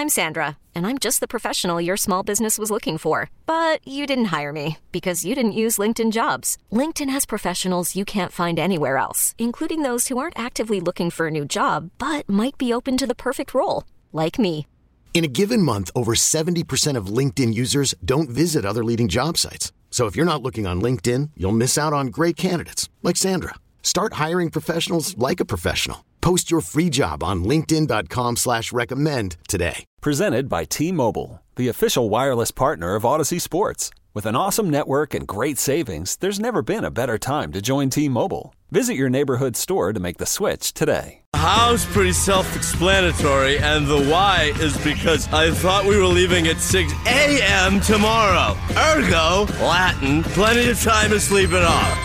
I'm Sandra, and I'm just the professional your small business was looking for. But you didn't hire me because you didn't use LinkedIn Jobs. LinkedIn has professionals you can't find anywhere else, including those who aren't actively looking for a new job, but might be open to the perfect role, like me. In a given month, over 70% of LinkedIn users don't visit other leading job sites. So if you're not looking on LinkedIn, you'll miss out on great candidates like Sandra. Start hiring professionals like a professional. Post your free job on linkedin.com/recommend today. Presented by T-Mobile, the official wireless partner of Odyssey Sports. With an awesome network and great savings, there's never been a better time to join T-Mobile. Visit your neighborhood store to make the switch today. How's pretty self-explanatory, and the why is because I thought we were leaving at 6 a.m. tomorrow. Ergo, Latin, plenty of time to sleep it off.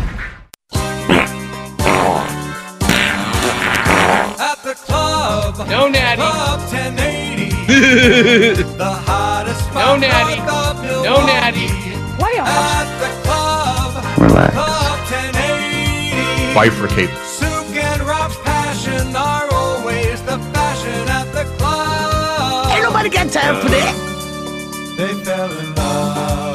At the club, no natty. Club 1080. The hottest no natty. No natty. Playoffs. At the club, relax. Club 1080. Bifurcate. Souk and Rob's passion are always the fashion at the club. Ain't nobody got time for that. They fell in love.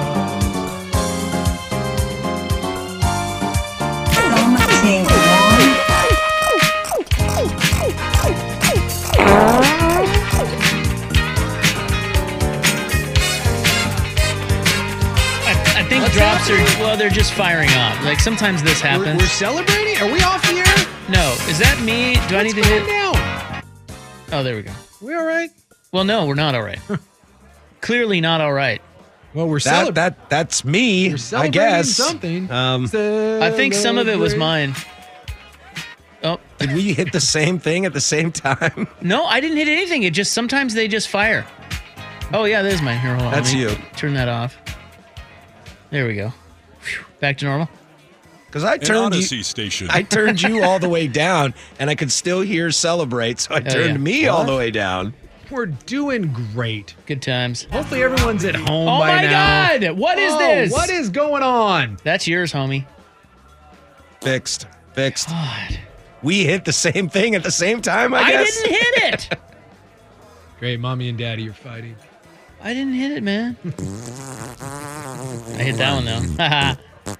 I think drops are, well, they're just firing off. Like, sometimes this happens. We're celebrating? Are we off the air? No. Is that me? Do I need to hit? Down? Oh, there we go. We all right? Well, no, we're not all right. Clearly not all right. Well, we're that's me, we're I celebrating guess. something. I think some of it was mine. Oh. Did we hit the same thing at the same time? No, I didn't hit anything. It just, sometimes they just fire. Oh, yeah, there's mine. Here, hold on. That's you. Turn that off. There we go. Whew. Back to normal. Because I turned you all the way down, and I could still hear Celebrate, so I turned me all the way down. We're doing great. Good times. Hopefully everyone's at home Oh by my now. God! What is this? What is going on? That's yours, homie. Fixed. God. We hit the same thing at the same time, I guess. I didn't hit it. Great, mommy and daddy, you're fighting. I didn't hit it, man. I hit that one, though.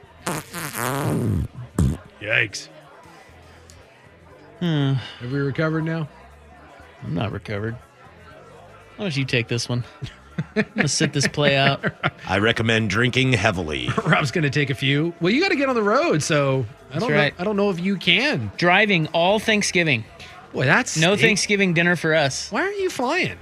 Yikes. Hmm. Have we recovered now? I'm not recovered. Why don't you take this one? Let's sit this play out. I recommend drinking heavily. Rob's going to take a few. Well, you got to get on the road, so I don't know if you can. Driving all Thanksgiving. Boy, that's no Thanksgiving dinner for us. Why aren't you flying?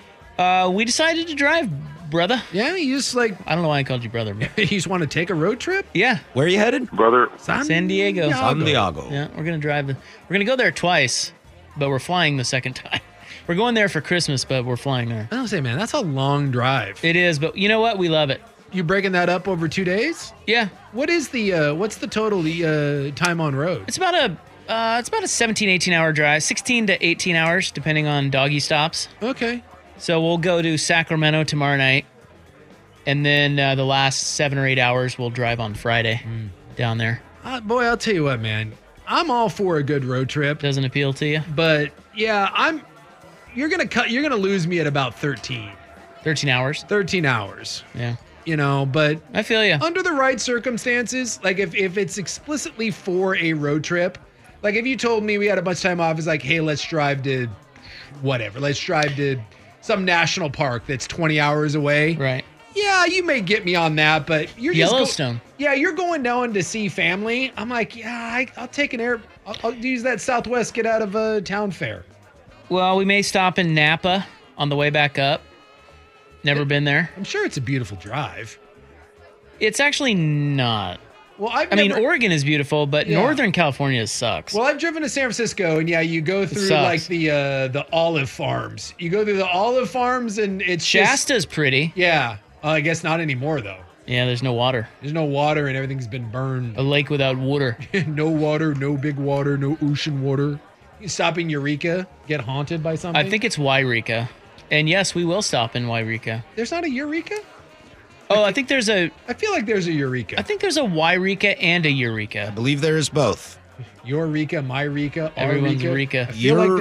We decided to drive, brother. Yeah, you just like... I don't know why I called you brother. But... you just want to take a road trip? Yeah. Where are you headed? Brother. San Diego. San Diego. Yeah, we're going to drive. We're going to go there twice, but we're flying the second time. We're going there for Christmas, but we're flying there. I don't say, man, that's a long drive. It is, but you know what? We love it. You breaking that up over 2 days? Yeah. What is the what's the total time on road? It's about a 17, 18 hour drive, 16 to 18 hours, depending on doggy stops. Okay. So we'll go to Sacramento tomorrow night, and then the last 7 or 8 hours we'll drive on Friday down there. Boy, I'll tell you what, man. I'm all for a good road trip. Doesn't appeal to you? But yeah, you're gonna lose me at about 13. 13 hours? 13 hours. Yeah. You know, but I feel you. Under the right circumstances, like if it's explicitly for a road trip, like if you told me we had a bunch of time off, it's like, hey, let's drive to whatever. Let's drive to some national park that's 20 hours away. Right. Yeah, you may get me on that, but you're Yellowstone. You're going down to see family. I'm like, yeah, I'll take an I'll use that Southwest get out of town fare. Well, we may stop in Napa on the way back up. Never been there. I'm sure it's a beautiful drive. It's actually not. Well, I mean, Oregon is beautiful, but Northern California sucks. Well, I've driven to San Francisco, and yeah, you go through like the olive farms. You go through the olive farms, and it's Shasta's pretty. Yeah, I guess not anymore though. Yeah, there's no water. There's no water, and everything's been burned. A lake without water. No water, no big water, no ocean water. You stop in Eureka, get haunted by something. I think it's Wairika, and yes, we will stop in Wairika. There's not a Eureka. Oh, I think there's a... I feel like there's a Eureka. I think there's a Wairika and a Eureka. I believe there is both. Eureka, my Rika, our Everyone's Rika. Rika. I feel like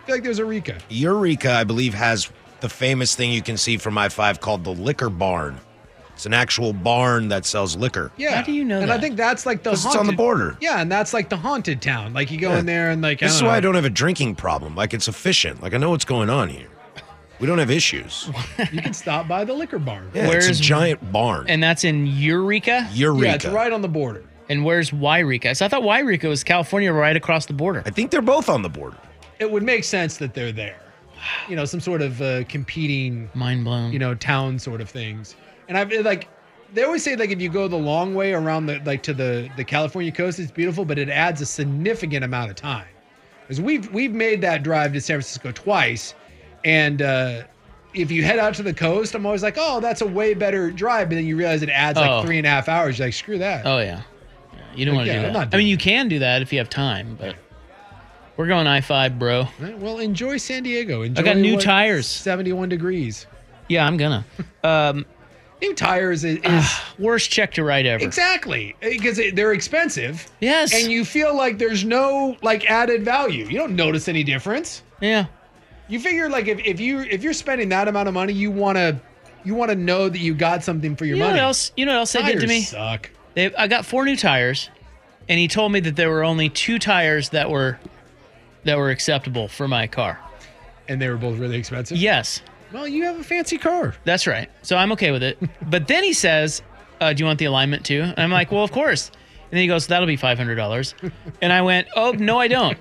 feel like there's Eureka. Eureka, I believe, has the famous thing you can see from I-5 called the Liquor Barn. It's an actual barn that sells liquor. Yeah. How do you know and that? I think that's like the haunted. It's on the border. Yeah, and that's like the haunted town. Like you go in there and like This is why I don't have a drinking problem. Like it's efficient. Like I know what's going on here. We don't have issues. You can stop by the Liquor Barn. Yeah, it's a giant barn. And that's in Eureka? Eureka. Yeah, it's right on the border. And where's Yreka? So I thought Yreka was California right across the border. I think they're both on the border. It would make sense that they're there. You know, some sort of competing, Mind blown. you know, town sort of things. And I've like, they always say like if you go the long way around the like to the California coast, it's beautiful, but it adds a significant amount of time. Because we've made that drive to San Francisco twice, and if you head out to the coast, I'm always like, oh, that's a way better drive, but then you realize it adds like 3.5 hours. You're like, screw that. Oh, yeah. You don't want to do I'm that. not doing I mean, you can do that if you have time, but we're going I-5, bro. Right, well, enjoy San Diego. Enjoy I got new what, tires. 71 degrees. Yeah, I'm gonna. New tires is Worst check to ride ever. exactly because they're expensive. Yes. And you feel like there's no like added value. You don't notice any difference. Yeah. You figure like if you're spending that amount of money, you want to know that you got something for your money. You know what else they did to me? Suck. I got 4 new tires, and he told me that there were only 2 tires that were acceptable for my car. And they were both really expensive. Yes. Well, you have a fancy car. That's right. So I'm okay with it. But then he says, do you want the alignment too? And I'm like, well, of course. And then he goes, that'll be $500. And I went, oh, no, I don't.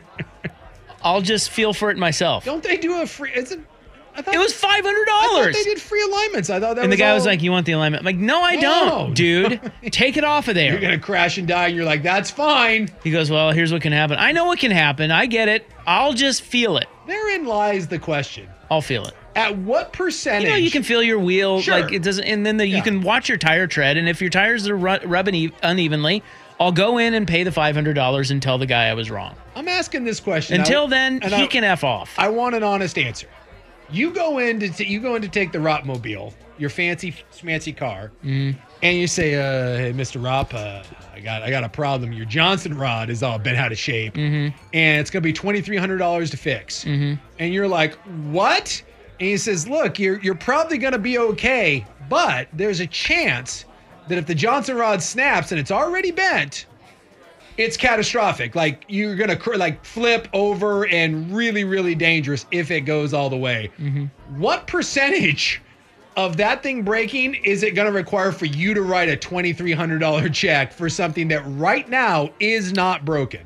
I'll just feel for it myself. Don't they do a free? I thought It was $500. I thought they did free alignments. I thought that. And the was guy all, was like, you want the alignment? I'm like, no, I don't, dude. Take it off of there. You're gonna crash and die. And you're like, that's fine. He goes, well, here's what can happen. I know what can happen. I get it. I'll just feel it. Therein lies the question. I'll feel it. At what percentage? You know, you can feel your wheel, Sure. like it doesn't, and then you can watch your tire tread. And if your tires are rubbing unevenly, I'll go in and pay the $500 and tell the guy I was wrong. I'm asking this question. Until then, he can F off. I want an honest answer. You go in to take the Rotmobile, your fancy schmancy car, and you say, "Hey, Mr. Rop, I got a problem. Your Johnson rod is all bent out of shape, and it's gonna be $2,300 to fix." And you're like, "What?" And he says, "Look, you're probably gonna be okay, but there's a chance that if the Johnson rod snaps and it's already bent, it's catastrophic. Like you're gonna like flip over and really, really dangerous if it goes all the way." What percentage of that thing breaking is it gonna require for you to write a $2,300 check for something that right now is not broken?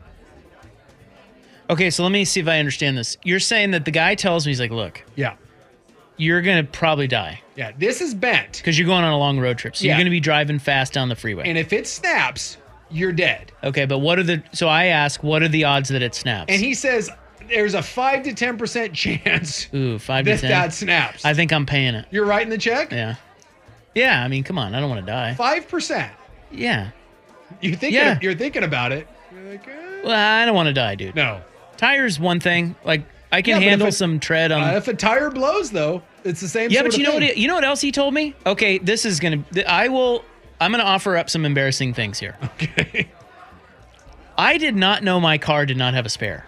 Okay, so let me see if I understand this. You're saying that the guy tells me, he's like, look, Yeah. you're going to probably die Yeah. This is bent. because you're going on a long road trip. So Yeah. you're going to be driving fast down the freeway. And if it snaps, you're dead. Okay, but so I ask, what are the odds that it snaps? And he says there's a 5 to 10% chance Ooh, 5 to 10. that snaps. I think I'm paying it. You're writing the check? Yeah. Yeah, I mean, come on. I don't want to die. 5%. Yeah. You're thinking about it. You're like, Well, I don't want to die, dude. no. Tires, one thing. Like, I can Yeah, but handle if some tread on. If a tire blows, though, it's the same. Yeah, sort but of you know thing. what? You know what else he told me? Okay, this is gonna. I'm gonna offer up some embarrassing things here. Okay. I did not know my car did not have a spare.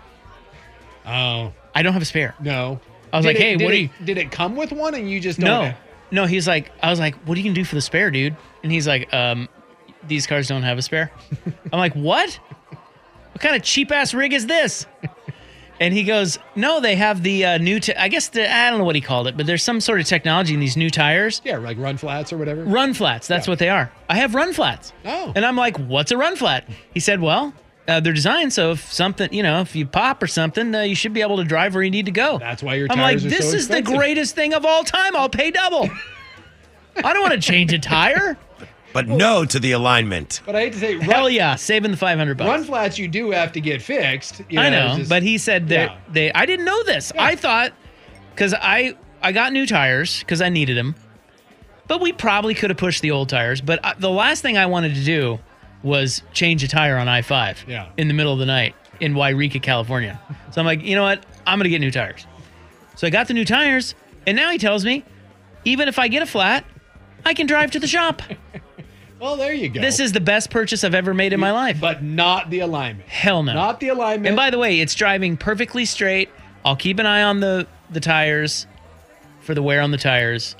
Oh I don't have a spare. no. I was like, hey, what do you? Did it come with one, and you just don't? No. I was like, what are you gonna do for the spare, dude? And he's like, these cars don't have a spare. I'm like, what? What kind of cheap ass rig is this? And he goes, no, they have the new, I don't know what he called it, but there's some sort of technology in these new tires. Yeah, like run flats or whatever. Run flats, that's what they are. I have run flats. Oh. And I'm like, what's a run flat? He said, well, they're designed so if something, if you pop or something, you should be able to drive where you need to go. That's why your I'm tires like, are this so is the expensive. greatest thing of all time. I'll pay double. I don't want to change a tire. But no to the alignment. But I hate to say, Hell yeah, saving the $500. run flats you do have to get fixed. I know, but he said that Yeah. I didn't know this. Yeah. I thought, because I got new tires because I needed them, but we probably could have pushed the old tires. But the last thing I wanted to do was change a tire on I-5 Yeah. in the middle of the night in Yreka, California. So I'm like, you know what? I'm going to get new tires. So I got the new tires, and now he tells me, even if I get a flat, I can drive to the shop. Well, there you go. This is the best purchase I've ever made in my life. But not the alignment. Hell no. Not the alignment. And by the way, it's driving perfectly straight, I'll keep an eye on the tires for the wear on the tires.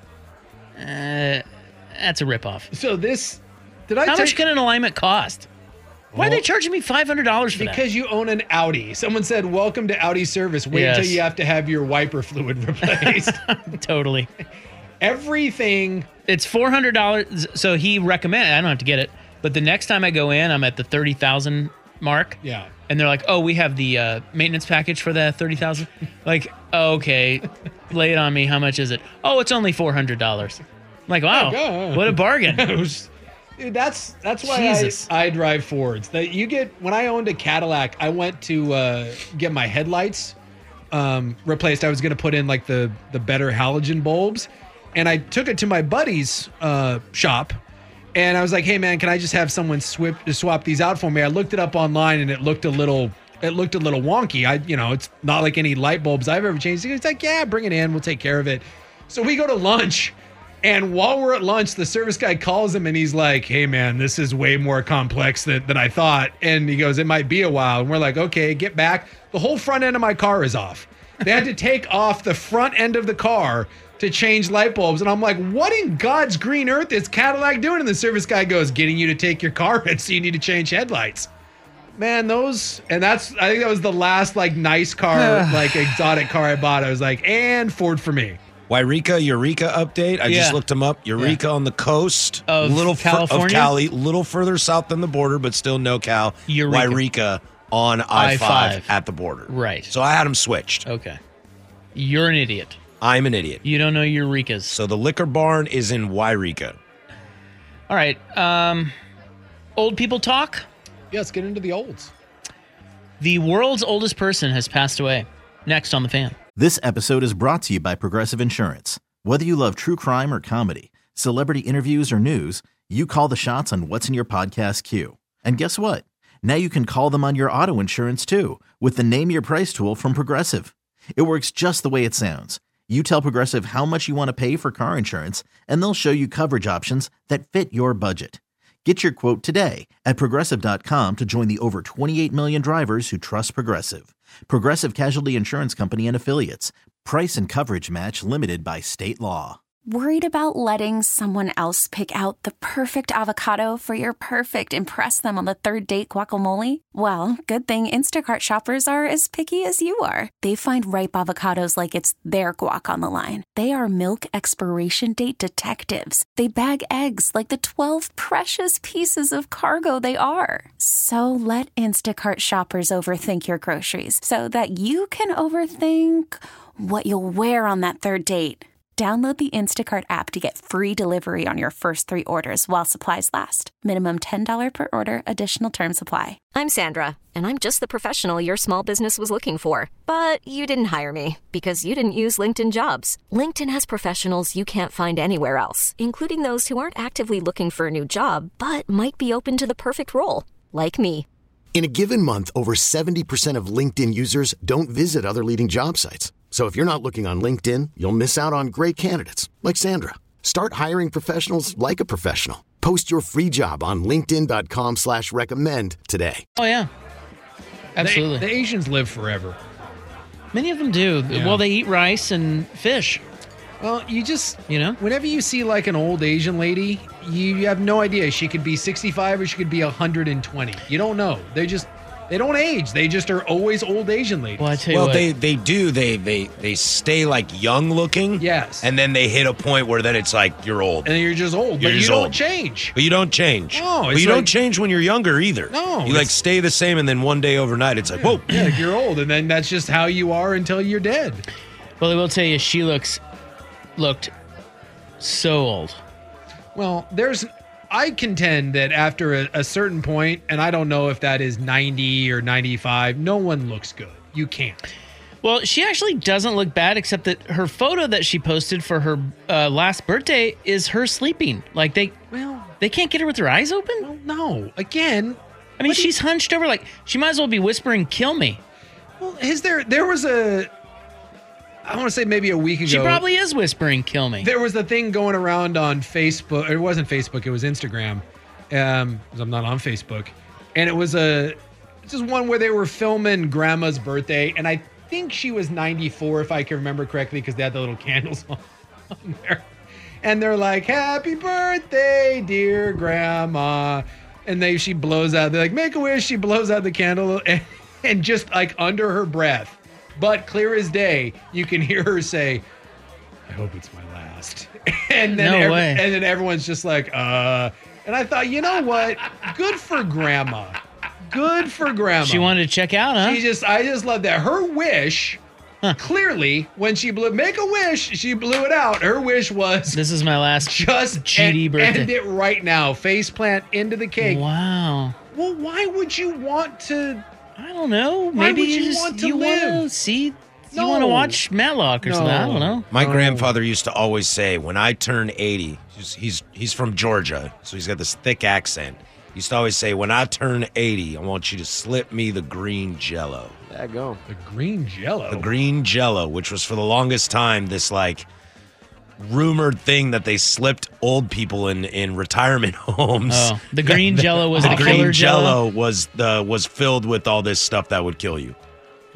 That's a ripoff. So this, how much can an alignment cost? Why are they charging me $500 for that? Because you own an Audi. Someone said, welcome to Audi service. Wait until you have to have your wiper fluid replaced. Totally. Everything. It's $400. So he recommended, I don't have to get it, but the next time I go in, I'm at the 30,000 mark. Yeah. And they're like, oh, we have the maintenance package for the 30,000. Like, okay, lay it on me. How much is it? Oh, it's only $400. I'm like, wow, what a bargain. Dude, that's why I drive Fords. That you get when I owned a Cadillac, I went to get my headlights replaced. I was going to put in like the better halogen bulbs, and I took it to my buddy's shop. And I was like, hey, man, can I just have someone swap these out for me? I looked it up online, and it looked a little wonky. It's not like any light bulbs I've ever changed. He's like, yeah, bring it in. We'll take care of it. So we go to lunch, and while we're at lunch, the service guy calls him, and he's like, hey, man, this is way more complex than I thought. And he goes, it might be a while. And we're like, okay, get back. The whole front end of my car is off. They had to take off the front end of the car to change light bulbs. And I'm like, what in God's green earth is Cadillac doing? And the service guy goes, getting you to take your car in, so you need to change headlights. Man, I think that was the last like nice car, like exotic car I bought. I was like, and Ford for me. Eureka update. I just looked them up. Eureka on the coast of California? Of Cali, little further south than the border, but still NoCal. Eureka on I-5 at the border. Right. So I had them switched. Okay. You're an idiot. I'm an idiot. You don't know Eurekas. So the liquor barn is in Eureka. All right. Old people talk? Yeah, let's get into the olds. The world's oldest person has passed away. Next on The Fan. This episode is brought to you by Progressive Insurance. Whether you love true crime or comedy, celebrity interviews or news, you call the shots on what's in your podcast queue. And guess what? Now you can call them on your auto insurance too with the Name Your Price tool from Progressive. It works just the way it sounds. You tell Progressive how much you want to pay for car insurance, and they'll show you coverage options that fit your budget. Get your quote today at Progressive.com to join the over 28 million drivers who trust Progressive. Progressive Casualty Insurance Company and Affiliates. Price and coverage match limited by state law. Worried about letting someone else pick out the perfect avocado for your perfect impress them on the third date guacamole? Well, good thing Instacart shoppers are as picky as you are. They find ripe avocados like it's their guac on the line. They are milk expiration date detectives. They bag eggs like the 12 precious pieces of cargo they are. So let Instacart shoppers overthink your groceries so that you can overthink what you'll wear on that third date. Download the Instacart app to get free delivery on your first 3 orders while supplies last. Minimum $10 per order. Additional terms apply. I'm Sandra, and I'm just the professional your small business was looking for. But you didn't hire me because you didn't use LinkedIn Jobs. LinkedIn has professionals you can't find anywhere else, including those who aren't actively looking for a new job, but might be open to the perfect role, like me. In a given month, over 70% of LinkedIn users don't visit other leading job sites. So if you're not looking on LinkedIn, you'll miss out on great candidates like Sandra. Start hiring professionals like a professional. Post your free job on linkedin.com/recommend today. Oh, yeah. Absolutely. The Asians live forever. Many of them do. Yeah. Well, they eat rice and fish. Well, whenever you see like an old Asian lady, you have no idea. She could be 65 or she could be 120. You don't know. They don't age. They just are always old Asian ladies. Well, I tell you what. They do. They stay like young looking. Yes. And then they hit a point where then it's like you're old. And then you're just old. But you don't change. But you don't change. No. But you don't change when you're younger either. No. You like stay the same, and then one day overnight it's like, whoa. Yeah, you're old, and then that's just how you are until you're dead. Well, I will tell you, she looked so old. Well, I contend that after a certain point, and I don't know if that is 90 or 95, no one looks good. You can't. Well, she actually doesn't look bad, except that her photo that she posted for her last birthday is her sleeping. Like they can't get her with her eyes open? Well, no. Again. I mean, she's hunched over like she might as well be whispering, "Kill me." Well, there was I want to say maybe a week ago. She probably is whispering, "Kill me." There was a thing going around on Facebook. It wasn't Facebook. It was Instagram. Because I'm not on Facebook. And it was just one where they were filming Grandma's birthday. And I think she was 94, if I can remember correctly, because they had the little candles on there. And they're like, happy birthday, dear grandma. And she blows out, they're like, make a wish. She blows out the candle and just like under her breath, but clear as day, you can hear her say, I hope it's my last. And then, and then everyone's just like, And I thought, you know what? Good for grandma. Good for grandma. She wanted to check out, huh? I just love that. Her wish, clearly, when she make a wish, she blew it out. Her wish was, this is my last just GD birthday. End it right now. Face plant into the cake. Wow. Well, why would you want to? I don't know. Why Maybe would you just want to you live? want to see. You want to watch Matlock or something. I don't know. My grandfather used to always say, when I turn 80, he's from Georgia, so he's got this thick accent. He used to always say, when I turn 80, I want you to slip me the green Jell-O. There you go. The green Jell-O? The green Jell-O, which was for the longest time this, like, rumored thing that they slipped old people in retirement homes. Oh, the green Jell-O was the green killer Jell-O was filled with all this stuff that would kill you.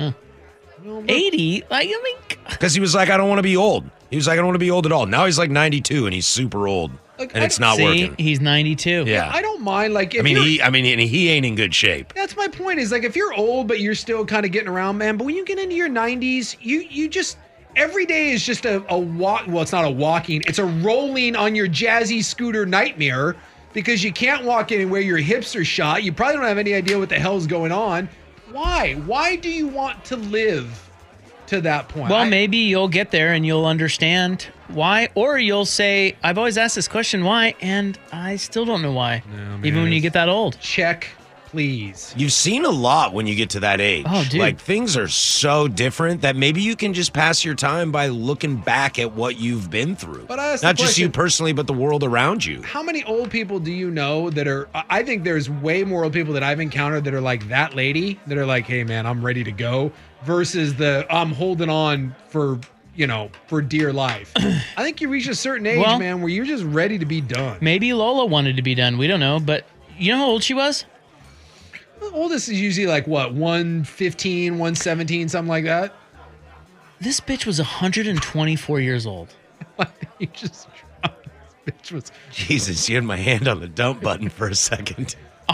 80? Like, I mean, because he was like, I don't want to be old. He was like, I don't want to be old at all. Now he's like 92 and he's super old, and it's not working. He's 92. Yeah, I don't mind. Like, if he ain't in good shape. That's my point. Is like, if you're old but you're still kind of getting around, man. But when you get into your 90s, you just every day is just a walk. Well, it's not a walking. It's a rolling on your jazzy scooter nightmare because you can't walk anywhere. Your hips are shot. You probably don't have any idea what the hell's going on. Why? Why do you want to live to that point? Well, maybe you'll get there and you'll understand why, or you'll say, I've always asked this question, why, and I still don't know why, even when you get that old. Check, please. You've seen a lot when you get to that age. Oh, dude. Like, things are so different that maybe you can just pass your time by looking back at what you've been through. But I asked not the just you question, personally, but the world around you. How many old people do you know that are, I think there's way more old people that I've encountered that are like that lady, that are like, hey man, I'm ready to go, versus I'm holding on for dear life. I think you reach a certain age, man, where you're just ready to be done. Maybe Lola wanted to be done. We don't know, but you know how old she was? The oldest is usually like what, 115, 117, something like that. This bitch was 124 years old. You just bitch was. Jesus, you had my hand on the dump button for a second.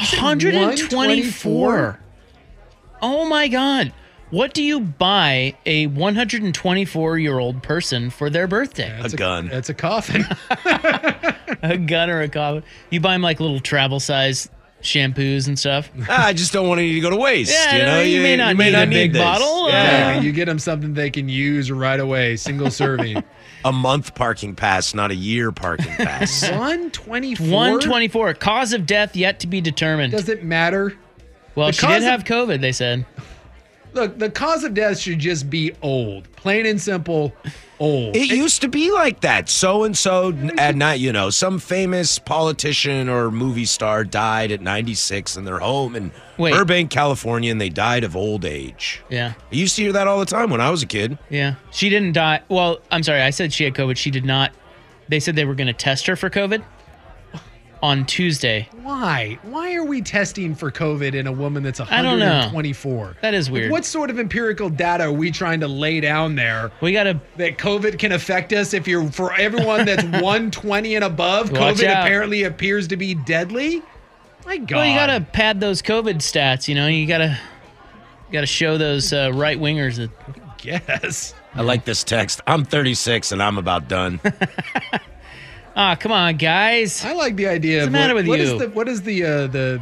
124. Oh my God. What do you buy a 124-year-old person for their birthday? A gun. That's a coffin. A gun or a coffin. You buy them like little travel size shampoos and stuff. I just don't want any to go to waste. Yeah, you may not need a big bottle. Yeah, you get them something they can use right away, single serving. A month parking pass, not a year parking pass. 124? 124. Cause of death yet to be determined. Does it matter? Well, she did have COVID, they said. Look, the cause of death should just be old. Plain and simple, old. It used to be like that. So-and-so at night, some famous politician or movie star died at 96 in their home in Burbank, California, and they died of old age. Yeah. I used to hear that all the time when I was a kid. Yeah. She didn't die. Well, I'm sorry. I said she had COVID. She did not. They said they were going to test her for COVID on Tuesday. Why? Why are we testing for COVID in a woman that's 124? I don't know. That is weird. What sort of empirical data are we trying to lay down there? We got to that COVID can affect us if you're for everyone that's 120 and above. Watch COVID out. apparently appears to be deadly. My God. Well, you got to pad those COVID stats. You got to show those right wingers that. Yes. I like this text. I'm 36 and I'm about done. Ah, come on, guys. I like the idea. What's the matter with you? What is the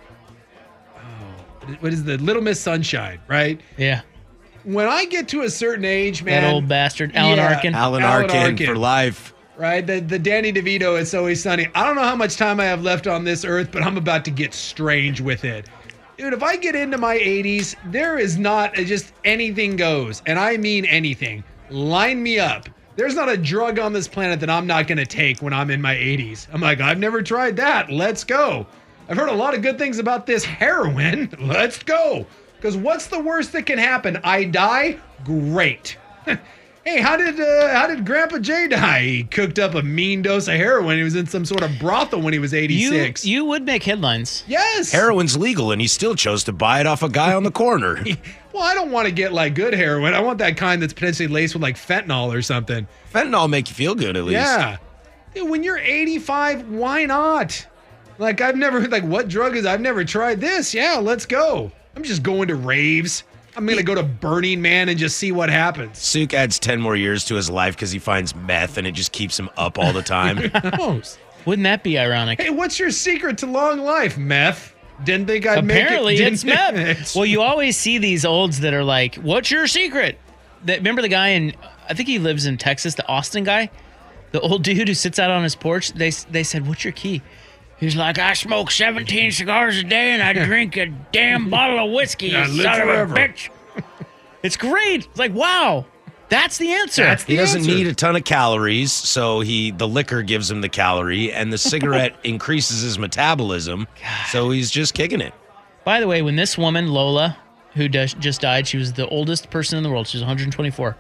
Little Miss Sunshine, right? Yeah. When I get to a certain age, man. That old bastard, Alan Arkin. Alan Arkin for life. Right? The Danny DeVito, It's Always Sunny. I don't know how much time I have left on this earth, but I'm about to get strange with it. Dude, if I get into my 80s, there is not just anything goes. And I mean anything. Line me up. There's not a drug on this planet that I'm not going to take when I'm in my 80s. I'm like, I've never tried that. Let's go. I've heard a lot of good things about this heroin. Let's go. Because what's the worst that can happen? I die? Great. Hey, how did Grandpa Jay die? He cooked up a mean dose of heroin. He was in some sort of brothel when he was 86. You would make headlines. Yes. Heroin's legal, and he still chose to buy it off a guy on the corner. Well, I don't want to get like good heroin. I want that kind that's potentially laced with like fentanyl or something. Fentanyl make you feel good at least. Yeah. Dude, when you're 85, why not? Like I've never what drug is I've never tried this. Yeah, let's go. I'm just going to raves. I'm going to go to Burning Man and just see what happens. Suk adds 10 more years to his life because he finds meth and it just keeps him up all the time. Wouldn't that be ironic? Hey, what's your secret to long life? Meth. Didn't think I'd Apparently make it. It's meth. Well, you always see these olds that are like, what's your secret? Remember the guy I think he lives in Texas, the Austin guy? The old dude who sits out on his porch? They said, what's your key? He's like, I smoke 17 cigars a day and I drink a damn bottle of whiskey, you son of a bitch. It's great. It's like, wow, that's the answer. He doesn't need a ton of calories, so the liquor gives him the calorie, and the cigarette increases his metabolism, so he's just kicking it. By the way, when this woman, Lola, who just died, she was the oldest person in the world. She was 124.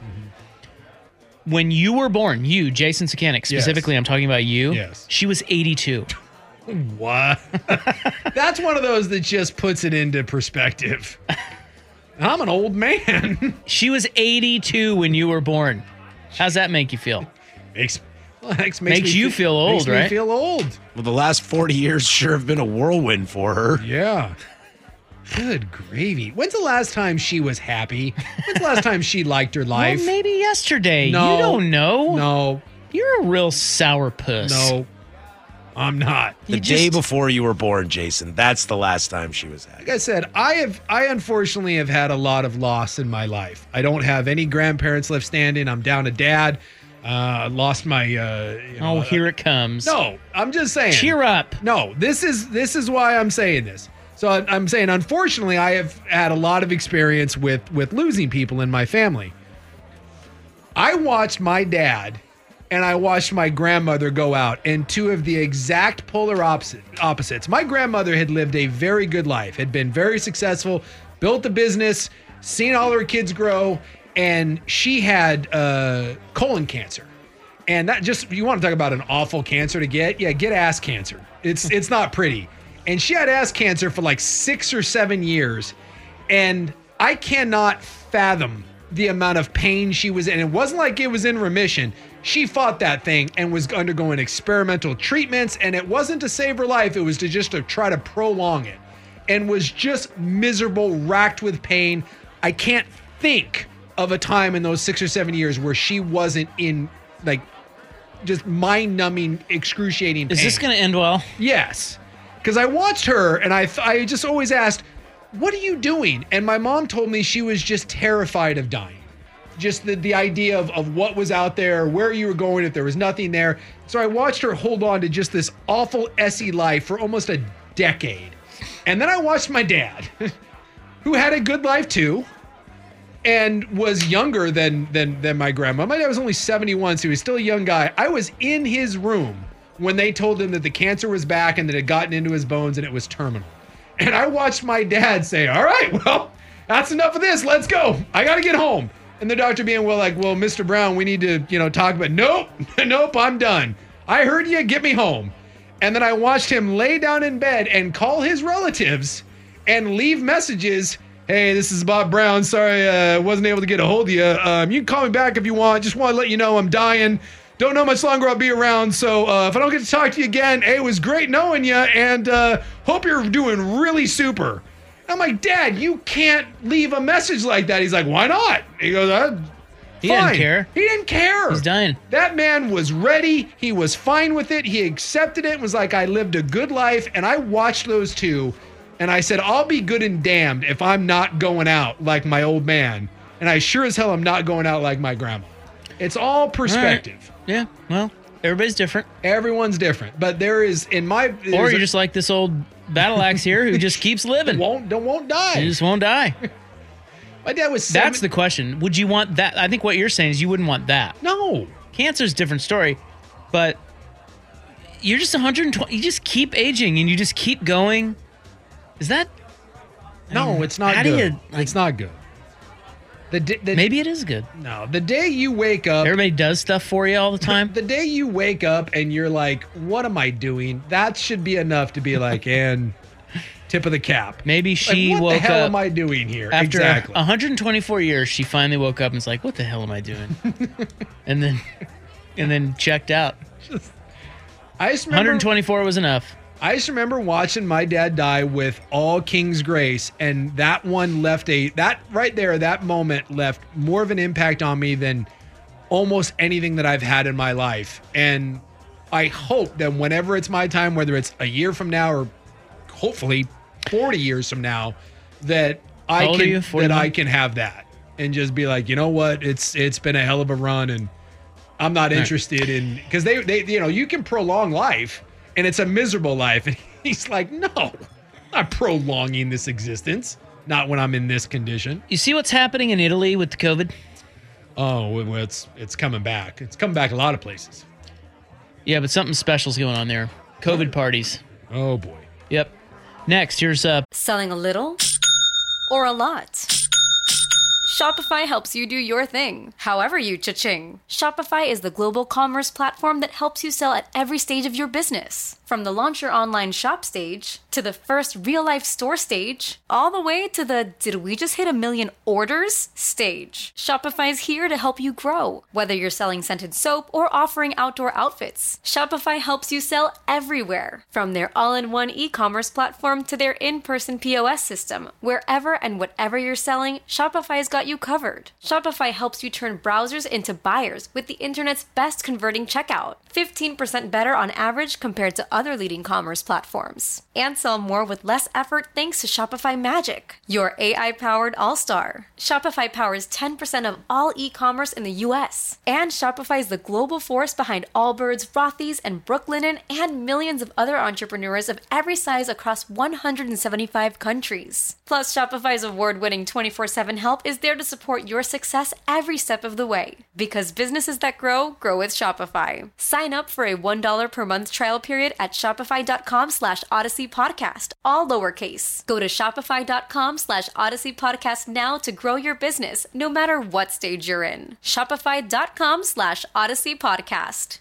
Mm-hmm. When you were born, you, Jason Sakanik, specifically, I'm talking about you, she was 82. What? That's one of those that just puts it into perspective. I'm an old man. She was 82 when you were born. How's that make you feel? Makes you feel old, makes right? Me feel old. Well, the last 40 years sure have been a whirlwind for her. Yeah. Good gravy. When's the last time she was happy? When's the last time she liked her life? Well, maybe yesterday. No. You don't know. No. You're a real sourpuss. No. I'm not. The day before you were born, Jason. That's the last time she was happy. Like I said, I unfortunately have had a lot of loss in my life. I don't have any grandparents left standing. I'm down a dad. Lost my. Here it comes. No, I'm just saying. Cheer up. No, this is why I'm saying this. So I'm saying, unfortunately, I have had a lot of experience with losing people in my family. I watched my dad and I watched my grandmother go out, and two of the exact polar opposites. My grandmother had lived a very good life, had been very successful, built a business, seen all her kids grow, and she had colon cancer. And that you want to talk about an awful cancer to get? Yeah, get ass cancer. It's not pretty. And she had ass cancer for like 6 or 7 years. And I cannot fathom the amount of pain she was in. It wasn't like it was in remission. She fought that thing and was undergoing experimental treatments. And it wasn't to save her life. It was to try to prolong it. And was just miserable, racked with pain. I can't think of a time in those 6 or 7 years where she wasn't in like just mind-numbing, excruciating pain. Is this going to end well? Yes. Because I watched her and I just always asked, what are you doing? And my mom told me she was just terrified of dying. Just the idea of what was out there, where you were going, if there was nothing there. So I watched her hold on to just this awful Essie life for almost a decade. And then I watched my dad, who had a good life too, and was younger than my grandma. My dad was only 71, so he was still a young guy. I was in his room when they told him that the cancer was back and that it had gotten into his bones and it was terminal. And I watched my dad say, all right, well, that's enough of this. Let's go. I got to get home. And the doctor being, well, Mr. Brown, we need to, talk about, nope, I'm done. I heard you, get me home. And then I watched him lay down in bed and call his relatives and leave messages. Hey, this is Bob Brown. Sorry, wasn't able to get a hold of you. You can call me back if you want. Just want to let you know I'm dying. Don't know much longer I'll be around. So if I don't get to talk to you again, hey, it was great knowing you. And hope you're doing really super. I'm like, Dad, you can't leave a message like that. He's like, why not? He goes, He didn't care. He didn't care. He's dying. That man was ready. He was fine with it. He accepted it and was like, I lived a good life. And I watched those two. And I said, I'll be good and damned if I'm not going out like my old man. And I sure as hell am not going out like my grandma. It's all perspective. All right. Yeah, well, everybody's different. Everyone's different. But there is, or you're just like this old battle axe here who just keeps living. Won't die. He just won't die. My dad was That's the question. Would you want that? I think what you're saying is you wouldn't want that. No. Cancer's a different story. But you're just 120. You just keep aging and you just keep going. Is that? No, it's not good. It's not good. Maybe it is good. No, the day you wake up. Everybody does stuff for you all the time. The day you wake up and you're like, what am I doing? That should be enough to be like, and tip of the cap. Maybe she what woke the hell up. am I doing here? After Exactly. 124 years, she finally woke up and was like, "What the hell am I doing?" and then checked out. I just remember 124 was enough. I just remember watching my dad die with all King's grace, and that one left that moment left more of an impact on me than almost anything that I've had in my life. And I hope that whenever it's my time, whether it's a year from now or hopefully 40 years from now, that I can have that and just be like, you know what, it's been a hell of a run, and I'm not interested in, because they you can prolong life. And it's a miserable life. And he's like, no, I'm not prolonging this existence. Not when I'm in this condition. You see what's happening in Italy with the COVID? Oh, well, it's coming back. It's coming back a lot of places. Yeah, but something special's going on there. COVID parties. Oh, boy. Yep. Next, here's selling a little or a lot. Shopify helps you do your thing, however you cha-ching. Shopify is the global commerce platform that helps you sell at every stage of your business. From the launch your online shop stage, to the first real-life store stage, all the way to the did we just hit 1 million orders stage. Shopify's here to help you grow. Whether you're selling scented soap or offering outdoor outfits, Shopify helps you sell everywhere. From their all-in-one e-commerce platform to their in-person POS system, wherever and whatever you're selling, Shopify's got you covered. Shopify helps you turn browsers into buyers with the internet's best converting checkout. 15% better on average compared to other leading commerce platforms. And sell more with less effort thanks to Shopify Magic, your AI-powered all-star. Shopify powers 10% of all e-commerce in the US. And Shopify is the global force behind Allbirds, Rothy's, and Brooklinen, and millions of other entrepreneurs of every size across 175 countries. Plus, Shopify's award-winning 24/7 help is there to support your success every step of the way. Because businesses that grow with Shopify. Sign up for a $1 per month trial period at shopify.com/Odyssey Podcast, all lowercase. Go to shopify.com/Odyssey Podcast now to grow your business, no matter what stage you're in. Shopify.com/Odyssey Podcast.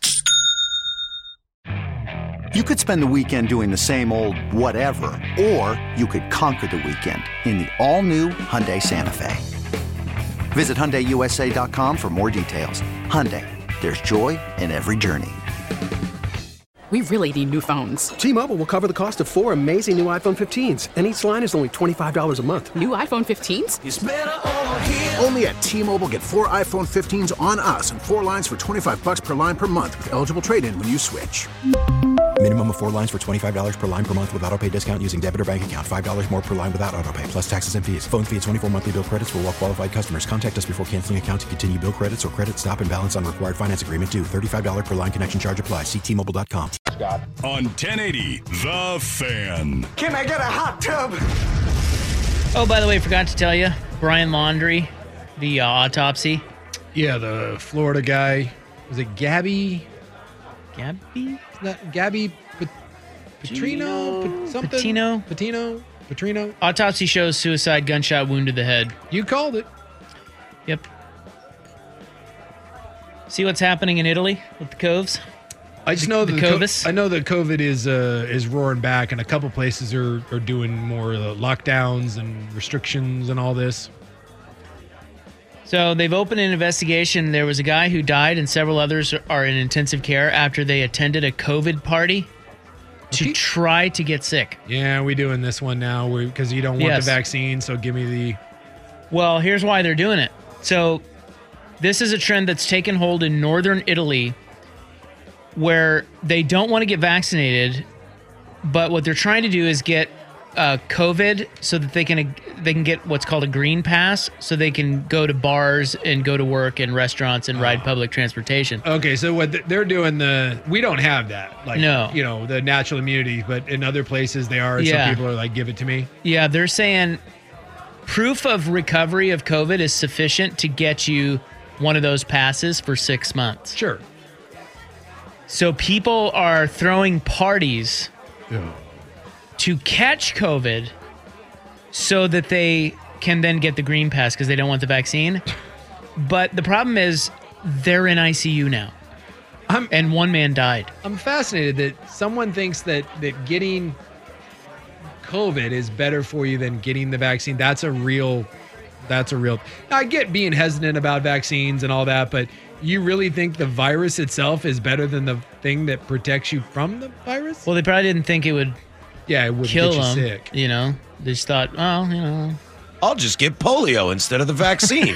You could spend the weekend doing the same old whatever, or you could conquer the weekend in the all-new Hyundai Santa Fe. Visit HyundaiUSA.com for more details. Hyundai, there's joy in every journey. We really need new phones. T-Mobile will cover the cost of 4 amazing new iPhone 15s, and each line is only $25 a month. New iPhone 15s? It's better over here. Only at T-Mobile, get 4 iPhone 15s on us and 4 lines for $25 per line per month with eligible trade-in when you switch. Minimum of 4 lines for $25 per line per month with autopay discount using debit or bank account. $5 more per line without autopay, plus taxes and fees. Phone fee at 24 monthly bill credits for well-qualified customers. Contact us before canceling account to continue bill credits or credit stop and balance on required finance agreement due. $35 per line connection charge applies. See T-Mobile.com. On 1080, The Fan. Can I get a hot tub? Oh, by the way, forgot to tell you, Brian Laundrie, the autopsy. Yeah, the Florida guy. Was it Gabby? Gabby? Gabby Petrino? Something? Petrino? Autopsy shows suicide, gunshot wound to the head. You called it. Yep. See what's happening in Italy with the coves? I just know that I know that COVID is roaring back, and a couple places are doing more lockdowns and restrictions and all this. So they've opened an investigation. There was a guy who died, and several others are in intensive care after they attended a COVID party to try to get sick. Yeah, we're doing this one now because you don't want the vaccine, so give me the... Well, here's why they're doing it. So this is a trend that's taken hold in northern Italy where they don't want to get vaccinated, but what they're trying to do is get COVID so that they can get what's called a green pass, so they can go to bars and go to work and restaurants and ride public transportation. Okay, so what they're doing, we don't have that. No. You know, the natural immunity, but in other places they are. Yeah. Some people are like, give it to me. Yeah, they're saying proof of recovery of COVID is sufficient to get you one of those passes for 6 months. Sure. So people are throwing parties to catch COVID so that they can then get the green pass because they don't want the vaccine. But the problem is they're in ICU now. And one man died. I'm fascinated that someone thinks that getting COVID is better for you than getting the vaccine. That's a real. Now, I get being hesitant about vaccines and all that, but you really think the virus itself is better than the thing that protects you from the virus? Well, they probably didn't think it would. Yeah, it would kill get you them. sick. You know, they just thought, I'll just get polio instead of the vaccine.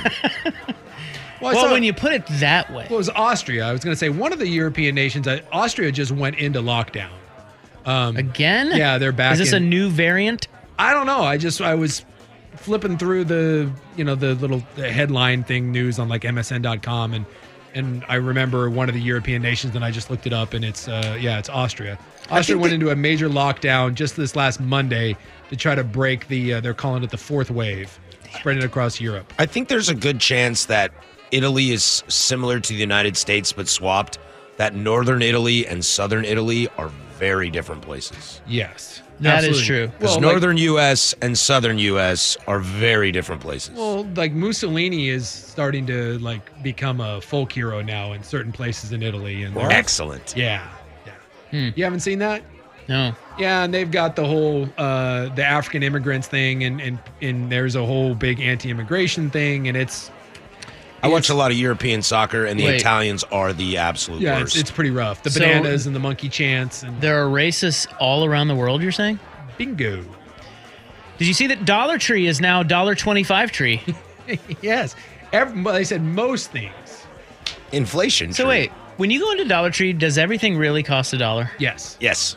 Well, when you put it that way. Well, it was Austria. I was going to say one of the European nations, Austria just went into lockdown. Again? Yeah, they're back. Is this a new variant? I don't know. I was flipping through the little headline thing news on like MSN.com and I remember one of the European nations and I just looked it up and it's Austria. Austria went into a major lockdown just this last Monday to try to break they're calling it the fourth wave, spreading across Europe. I think there's a good chance that Italy is similar to the United States but swapped, that northern Italy and southern Italy are very different places. Yes. That is true. Because northern U.S. and southern U.S. are very different places. Well, like Mussolini is starting to become a folk hero now in certain places in Italy. And excellent. Yeah. You haven't seen that? No. Yeah, and they've got the whole the African immigrants thing, and there's a whole big anti-immigration thing, and it's. I watch a lot of European soccer, and the Italians are the absolute worst. Yeah, it's pretty rough. The bananas and the monkey chants. And there are racists all around the world, you're saying? Bingo. Did you see that Dollar Tree is now $1.25 tree? Yes. They said most things. Inflation. So wait, when you go into Dollar Tree, does everything really cost $1? Yes. Yes.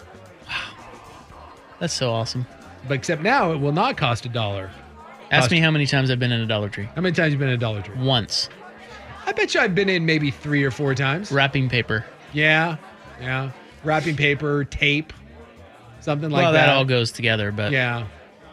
That's so awesome. But except now it will not cost $1. Ask me how many times I've been in a Dollar Tree. How many times have you been in a Dollar Tree? Once. I bet you I've been in maybe 3 or 4 times. Wrapping paper. Yeah. Wrapping paper, tape, something like that. Well, that all goes together, but. Yeah.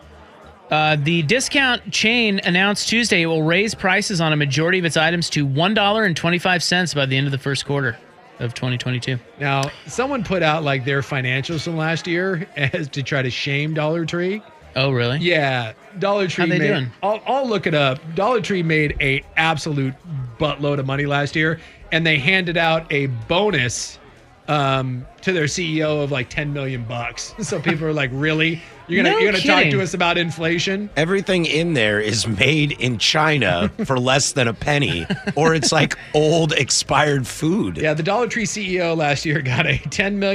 The discount chain announced Tuesday it will raise prices on a majority of its items to $1.25 by the end of the first quarter of 2022. Now, someone put out their financials from last year as to try to shame Dollar Tree. Oh, really? Yeah. Dollar Tree How they doing? I'll look it up. Dollar Tree made a absolute buttload of money last year, and they handed out a bonus to their CEO of $10 million. So people are like, really? You're gonna talk to us about inflation? Everything in there is made in China for less than a penny, or it's old expired food. Yeah, the Dollar Tree CEO last year got a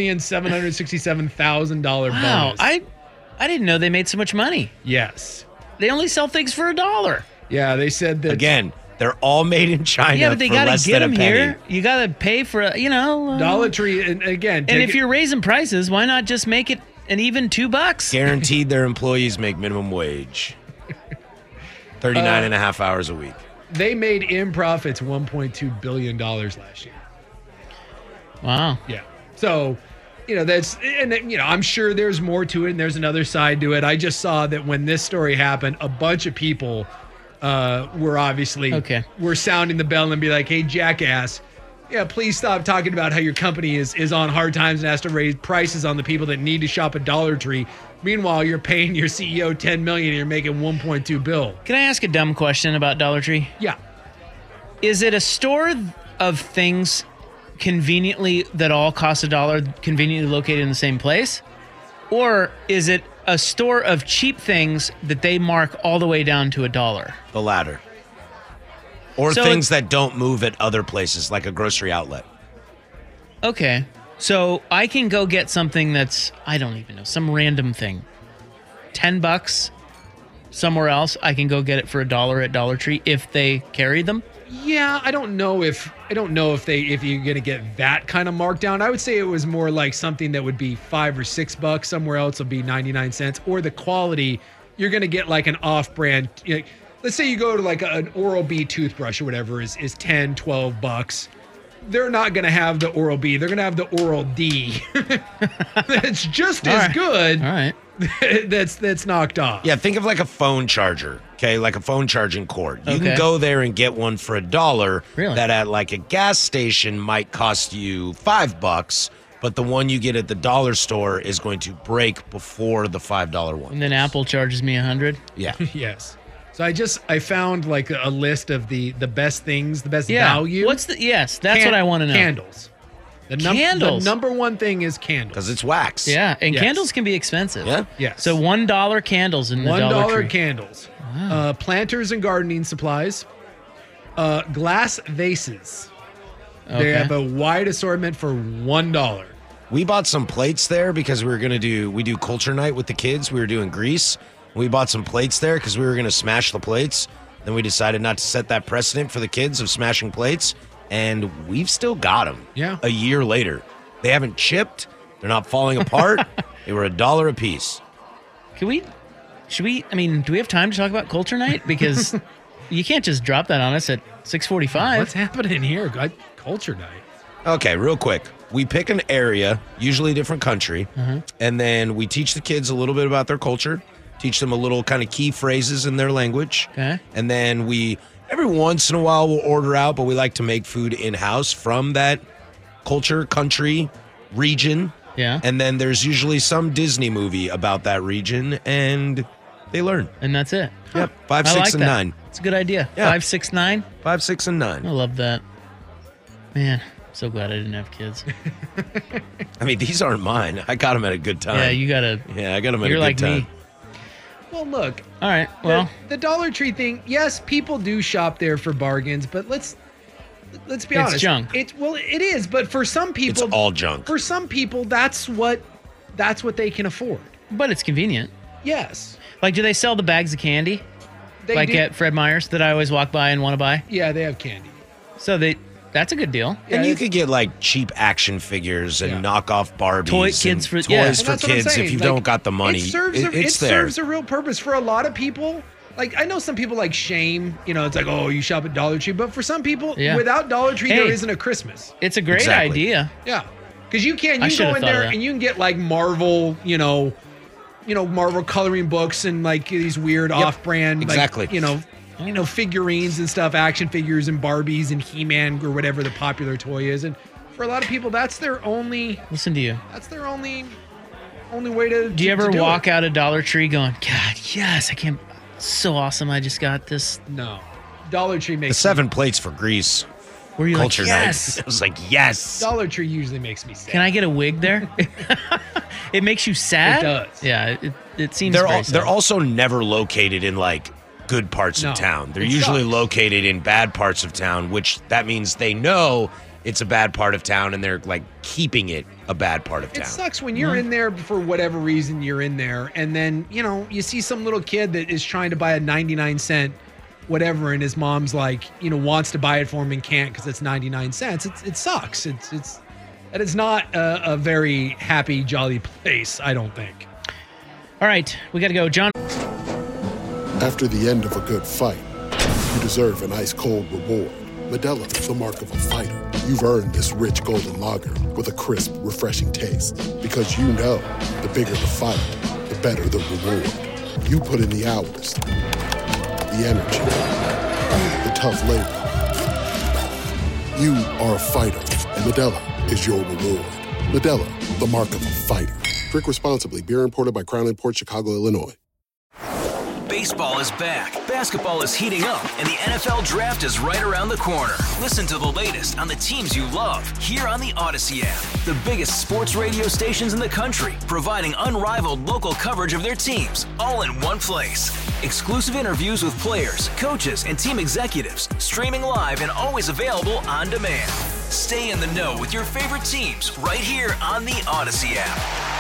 $10,767,000 Wow, bonus. I didn't know they made so much money. Yes. They only sell things for $1. Yeah, they said that. Again, they're all made in China. Yeah, but they got to get them here. You got to pay for, Dollar Tree, and again. And if you're raising prices, why not just make it an even $2? Guaranteed their employees make minimum wage. 39 and a half hours a week. They made in profits $1.2 billion last year. Wow. Yeah. So, I'm sure there's more to it and there's another side to it. I just saw that when this story happened, a bunch of people were obviously were sounding the bell and be like, hey, jackass, please stop talking about how your company is on hard times and has to raise prices on the people that need to shop at Dollar Tree. Meanwhile, you're paying your CEO $10 million and you're making $1.2 billion. Can I ask a dumb question about Dollar Tree? Yeah. Is it a store of things conveniently that all cost $1, conveniently located in the same place? Or is it a store of cheap things that they mark all the way down to $1? The latter. Or things that don't move at other places, like a grocery outlet. Okay. So I can go get something that's, I don't even know, some random thing. $10 somewhere else. I can go get it for $1 at Dollar Tree if they carry them. Yeah, I don't know if you're gonna get that kind of markdown. I would say it was more like something that would be $5 or $6. Somewhere else will be 99 cents. Or the quality, you're gonna get an off-brand. Let's say you go to an Oral-B toothbrush or whatever is $10, $12. They're not gonna have the Oral-B. They're gonna have the Oral-D. That's just as good. All right. That's knocked off. Yeah, think of a phone charger, okay? Like a phone charging cord. You can go there and get one for $1 that at a gas station might cost you $5, but the one you get at the dollar store is going to break before the $5 one. And then Apple charges me $100? Yeah. Yes. So I found a list of the best things, the best value. What's that's what I want to know. Candles. Candles. The number one thing is candles. Because it's wax. Yeah, and Yes. candles can be expensive. Yeah. Yes. So $1 candles in the Dollar Tree. $1 candles. Planters and gardening supplies. Glass vases. Okay. They have a wide assortment for $1. We bought some plates there because we do culture night with the kids. We were doing Greece. We bought some plates there because we were going to smash the plates. Then we decided not to set that precedent for the kids of smashing plates. And we've still got them. Yeah. A year later. They haven't chipped. They're not falling apart. They were $1 a piece. Do we have time to talk about culture night? Because you can't just drop that on us at 6:45. What's happening here? Culture night. Okay, real quick. We pick an area, usually a different country, and then we teach the kids a little bit about their culture, teach them a little kind of key phrases in their language. Okay. And then we, every once in a while, we'll order out, but we like to make food in-house from that culture, country, region. Yeah. And then there's usually some Disney movie about that region, and they learn. And that's it. Yep. 5, I 6, like and that. 9. It's a good idea. Yeah. 5, 6, 9. 5, 6, and 9. I love that. Man, so glad I didn't have kids. I mean, these aren't mine. I got them at a good time. Yeah, you gotta. Yeah, I got them at a You're good like time. me. Well, look. All right. Well, the Dollar Tree thing. Yes, people do shop there for bargains, but let's be honest. It's junk. It is, but for some people, It's all junk. For some people, that's what they can afford. but it's convenient. Yes. Like, do they sell the bags of candy? They like do. at Fred Meyer's that I always walk by and want to buy? Yeah, they have candy. So that's a good deal. And you could get like cheap action figures and knockoff Barbies. Toys and for toys for And that's what I'm kids saying. if you Like, don't got the money. It It's there. serves a real purpose for a lot of people. Like, I know some people like shame, it's like, oh, you shop at Dollar Tree. But for some people, Yeah. without Dollar Tree, Hey, there isn't a Christmas. It's a great Exactly. idea. Yeah. Because you I go should've in thought there of that. and you can get like Marvel, Marvel coloring books and like these weird off-brand, exactly. like, figurines and stuff, action figures and Barbies and He-Man or whatever the popular toy is. And for a lot of people, that's their only. Listen to you. That's their only way to. Do you ever to walk it. out of Dollar Tree going, God, yes, I can't. So awesome. I just got this. No. Dollar Tree The makes 7 plates for Greece. Were you Culture like, yes? night. I was like, yes. Dollar Tree usually makes me sad. Can I get a wig there? It makes you sad? It does. Yeah, it seems They're very sad. they're also never located in like good parts No, of town. They're it usually sucks. located in bad parts of town, which that means they know it's a bad part of town and they're like keeping it a bad part of town. It sucks when you're in there for whatever reason you're in there, and then you see some little kid that is trying to buy a 99-cent whatever, and his mom's like wants to buy it for him and can't because it's 99 cents. It sucks. It's not a very happy, jolly place, I don't think. All right, we got to go, John. After the end of a good fight, you deserve an ice-cold reward. Modelo is the mark of a fighter. You've earned this rich golden lager with a crisp, refreshing taste. Because you know, the bigger the fight, the better the reward. You put in the hours, the energy, the tough labor. You are a fighter, and Modelo is your reward. Modelo, the mark of a fighter. Drink responsibly. Beer imported by Crown Imports, Chicago, Illinois. Baseball is back, basketball is heating up, and the NFL Draft is right around the corner. Listen to the latest on the teams you love here on the Odyssey app. The biggest sports radio stations in the country, providing unrivaled local coverage of their teams, all in one place. Exclusive interviews with players, coaches, and team executives, streaming live and always available on demand. Stay in the know with your favorite teams right here on the Odyssey app.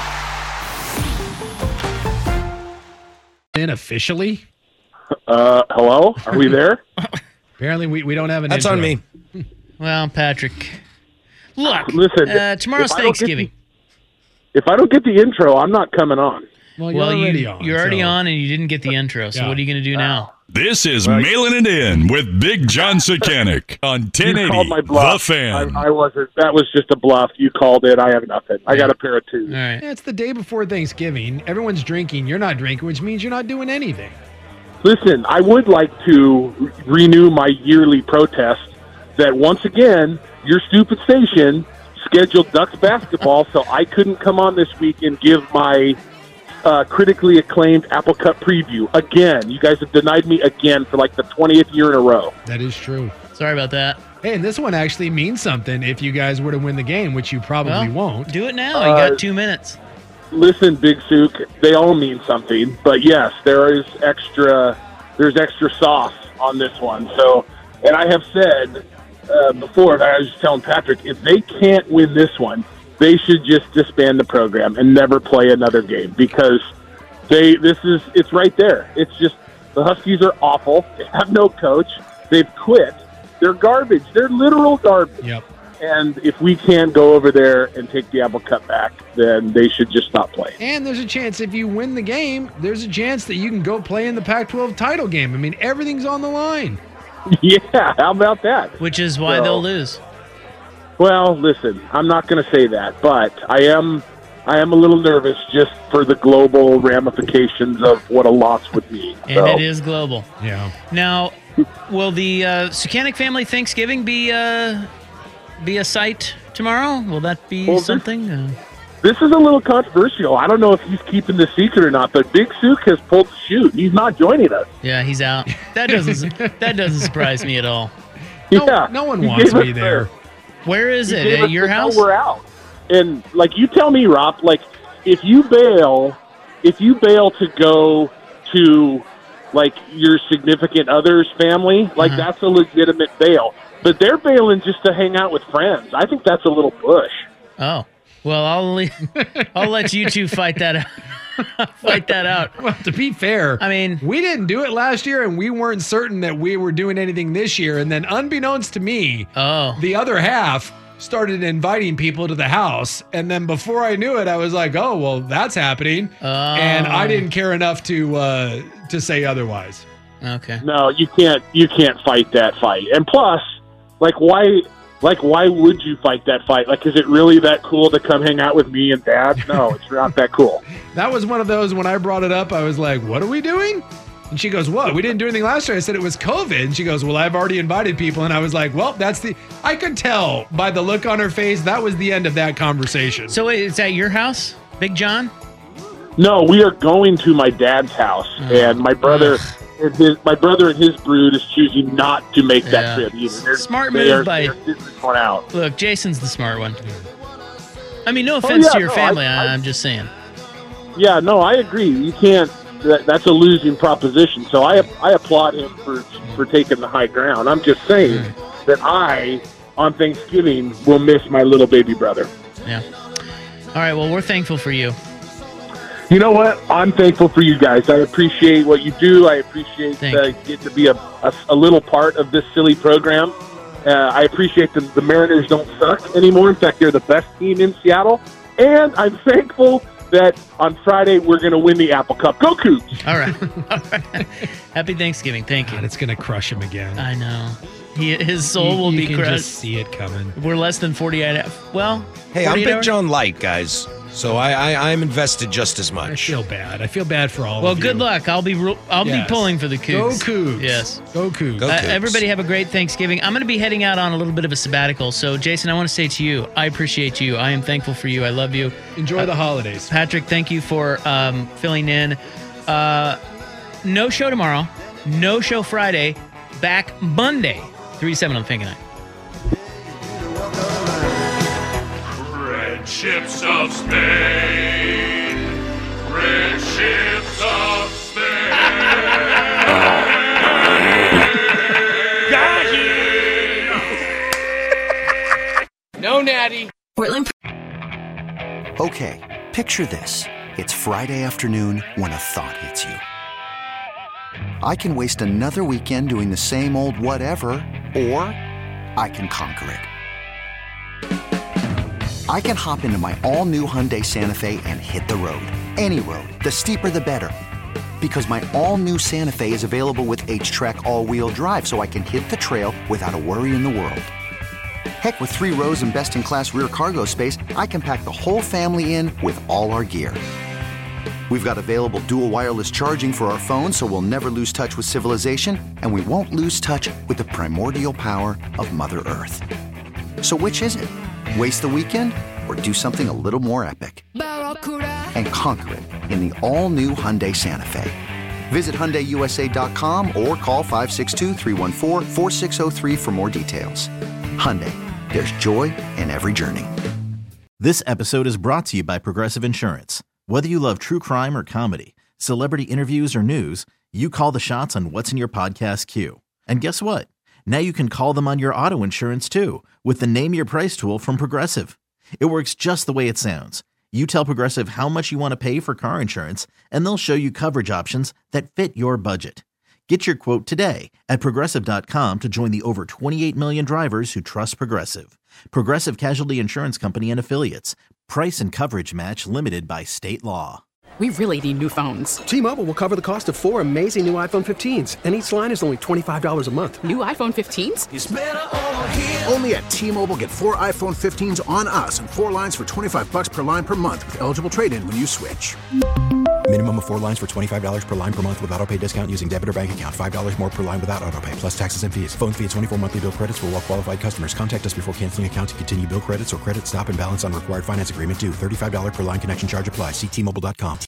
In officially? Hello? Are we there? Apparently we don't have an That's intro. on me. Well, Patrick, look, Listen, tomorrow's if I don't get Thanksgiving. If I don't get the intro, I'm not coming on. Well, you're already on, and you didn't get the intro, so Yeah. what are you going to do now? This is Mailing It In with Big John Sekanic on 1080 You called my bluff. The Fan. I wasn't. That was just a bluff. You called it. I have nothing. I got a pair of twos. All right. Yeah, it's the day before Thanksgiving. Everyone's drinking. You're not drinking, which means you're not doing anything. Listen, I would like to renew my yearly protest that once again, your stupid station scheduled Ducks basketball, so I couldn't come on this week and give my critically acclaimed Apple Cup preview. Again, you guys have denied me again for like the 20th year in a row. That is true. Sorry about that. Hey, and this one actually means something if you guys were to win the game, which you probably won't. Do it now. You got 2 minutes. Listen, Big Sook, they all mean something. But yes, there's extra sauce on this one. So, and I have said before, that I was just telling Patrick, if they can't win this one, they should just disband the program and never play another game because it's right there. It's just the Huskies are awful. They have no coach. They've quit. They're garbage. They're literal garbage. Yep. And if we can't go over there and take the Apple Cup back, then they should just stop playing. And there's a chance if you win the game, there's a chance that you can go play in the Pac-12 title game. I mean, everything's on the line. Yeah, how about that? Which is why they'll lose. Well, listen, I'm not going to say that, but I am a little nervous just for the global ramifications of what a loss would mean. And it is global. Yeah. Now, will the Sukanik family Thanksgiving be a sight tomorrow? Will that be something? This is a little controversial. I don't know if he's keeping the secret or not, but Big Sook has pulled the chute. He's not joining us. Yeah, he's out. That doesn't surprise me at all. No one wants me there. Where is it? At your house? We're out. And you tell me, Rob, if you bail to go to your significant other's family, that's a legitimate bail. But they're bailing just to hang out with friends. I think that's a little push. Oh. Well, I'll let you two fight that out. Well, to be fair, I mean, we didn't do it last year, and we weren't certain that we were doing anything this year. And then, unbeknownst to me, the other half started inviting people to the house. And then before I knew it, I was like, "Oh, well, that's happening," and I didn't care enough to say otherwise. Okay. No, you can't fight that fight. And plus, why would you fight that fight? Is it really that cool to come hang out with me and Dad? No, it's not that cool. That was one of those, when I brought it up, I was like, what are we doing? And she goes, what? We didn't do anything last year. I said it was COVID. And she goes, well, I've already invited people. And I was like, well, I could tell by the look on her face, that was the end of that conversation. So wait, is at your house, Big John? No, we are going to my dad's house. And my brother... My brother and his brood is choosing not to make that trip either. Smart move by... out. Look, Jason's the smart one. I mean, no offense to your family. I'm just saying. Yeah, no, I agree. You can't... That's a losing proposition. So I applaud him for taking the high ground. I'm just saying that on Thanksgiving, will miss my little baby brother. Yeah. All right, well, we're thankful for you. You know what? I'm thankful for you guys. I appreciate what you do. I appreciate get to be a little part of this silly program. I appreciate the Mariners don't suck anymore. In fact, they're the best team in Seattle. And I'm thankful that on Friday we're going to win the Apple Cup. Go Cougs! All right. Happy Thanksgiving. Thank you. God, it's going to crush him again. I know. His soul will be crushed. You can just see it coming. We're less than 48 hours. Well, hey, I'm Big John Light, guys. So I'm invested just as much. I feel bad. I feel bad for all of you. Well, good luck. I'll be pulling for the Cougs. Go Cougs. Yes. Go Cougs. Everybody have a great Thanksgiving. I'm going to be heading out on a little bit of a sabbatical. So, Jason, I want to say to you, I appreciate you. I am thankful for you. I love you. Enjoy the holidays. Patrick, thank you for filling in. No show tomorrow. No show Friday. Back Monday. 3-7 on Fink and I. Red ships of Spain. Red ships of Spain. Got you. No, Natty. Portland. Okay, picture this. It's Friday afternoon when a thought hits you. I can waste another weekend doing the same old whatever, or I can conquer it. I can hop into my all-new Hyundai Santa Fe and hit the road. Any road. The steeper, the better. Because my all-new Santa Fe is available with H-Track all-wheel drive, so I can hit the trail without a worry in the world. Heck, with 3 rows and best-in-class rear cargo space, I can pack the whole family in with all our gear. We've got available dual wireless charging for our phones, so we'll never lose touch with civilization, and we won't lose touch with the primordial power of Mother Earth. So which is it? Waste the weekend or do something a little more epic? And conquer it in the all-new Hyundai Santa Fe. Visit HyundaiUSA.com or call 562-314-4603 for more details. Hyundai, there's joy in every journey. This episode is brought to you by Progressive Insurance. Whether you love true crime or comedy, celebrity interviews or news, you call the shots on what's in your podcast queue. And guess what? Now you can call them on your auto insurance too with the Name Your Price tool from Progressive. It works just the way it sounds. You tell Progressive how much you want to pay for car insurance, and they'll show you coverage options that fit your budget. Get your quote today at Progressive.com to join the over 28 million drivers who trust Progressive. Progressive Casualty Insurance Company and Affiliates. Price and coverage match limited by state law. We really need new phones. T-Mobile will cover the cost of 4 amazing new iPhone 15s, and each line is only $25 a month. New iPhone 15s? It's better over here. Only at T-Mobile, get 4 iPhone 15s on us and 4 lines for $25 per line per month with eligible trade-in when you switch. Minimum of 4 lines for $25 per line per month with autopay discount using debit or bank account. $5 more per line without autopay, plus taxes and fees. Phone fee at 24 monthly bill credits for well-qualified customers. Contact us before canceling account to continue bill credits or credit stop and balance on required finance agreement due. $35 per line connection charge applies. See T-Mobile.com.